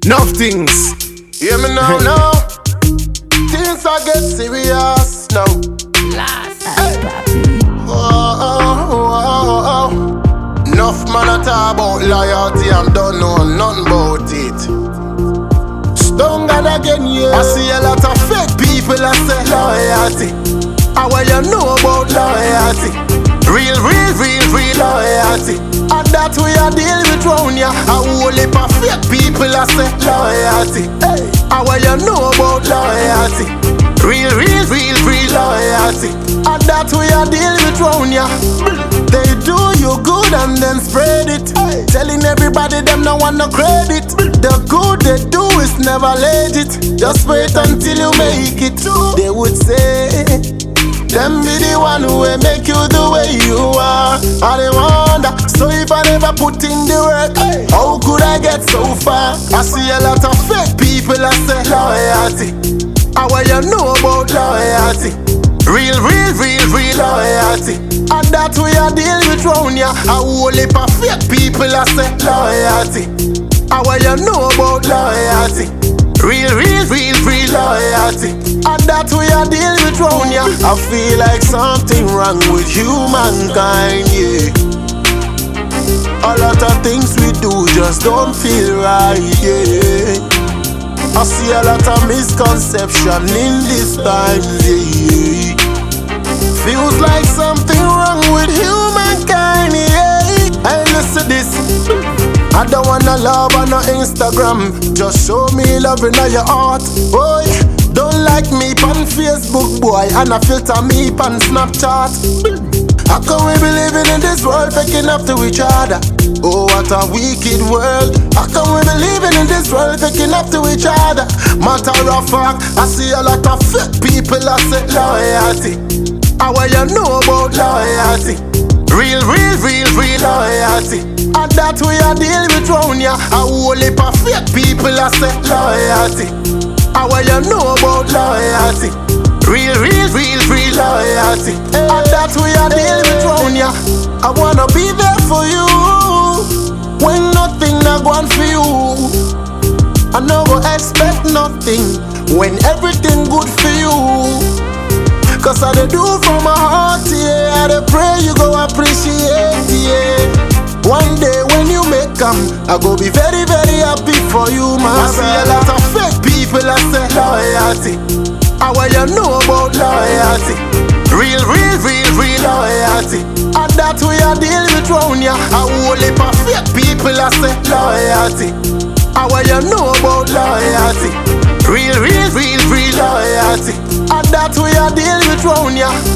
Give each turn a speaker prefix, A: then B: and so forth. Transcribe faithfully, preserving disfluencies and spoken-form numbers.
A: Enough things. Hear me now, now. Things are get serious now.
B: Last
A: hey. Oh, oh, oh, oh. Enough man a talk about loyalty and don't know nothing about it. Stung again, yeah. I see a lot of fake people that say loyalty. And what you know about loyalty? Real, real, real, real loyalty. And that we are dealing with round ya. A whole heap of fake people that say loyalty. Hey. And what you know about loyalty? Real, real, real, real loyalty. And that we are dealing with round ya. They do you good and then spread it. Hey. Telling everybody them no want no credit. The good they do is never legit. Just wait until you make it. They would say them be the one who will make you the way you are. I they wonder, so if I never put in the work, hey, how could I get so far? I see a lot of fake people that say loyalty. And what you know about loyalty? Real, real, real, real loyalty. And that we are dealing with round ya. A whole heap of fake people that say loyalty. And what you know about loyalty? Real, real, real, real loyalty. And that we are dealing with round ya. I feel like something wrong with humankind, yeah. A lot of things we do just don't feel right, yeah. I see a lot of misconception in this time, yeah. Feels like something wrong with humankind, yeah. And listen this, I don't wanna love on no Instagram. Just show me love in your heart, boy. Don't like me on Facebook, boy, and I filter me on Snapchat. How come we be living in this world picking up to each other? Oh, what a wicked world. How come we be living in this world picking up to each other? Matter of fact, I see a lot of fake people that say loyalty. And what you know about loyalty? Real, real, real, real loyalty. And that we are dealing with round ya. A whole heap of fake people that say loyalty. And what you know about loyalty? Real, real, real, real loyalty. And that we are dealing with round ya. I wanna be there for you when nothing not going for you. I no go expect nothing when everything good for you. Cause I dey do from my heart, yeah. I dey pray you go appreciate, yeah. One day when you make come, I go be very, very happy for you, man. I see a lot of fake people that say loyalty. And what you know about loyalty? Real, real, real, real loyalty. And that we are dealing with round ya. A whole heap of fake people that say loyalty. And what you know about loyalty? Real, real, real, real loyalty. And that we are dealing with round ya.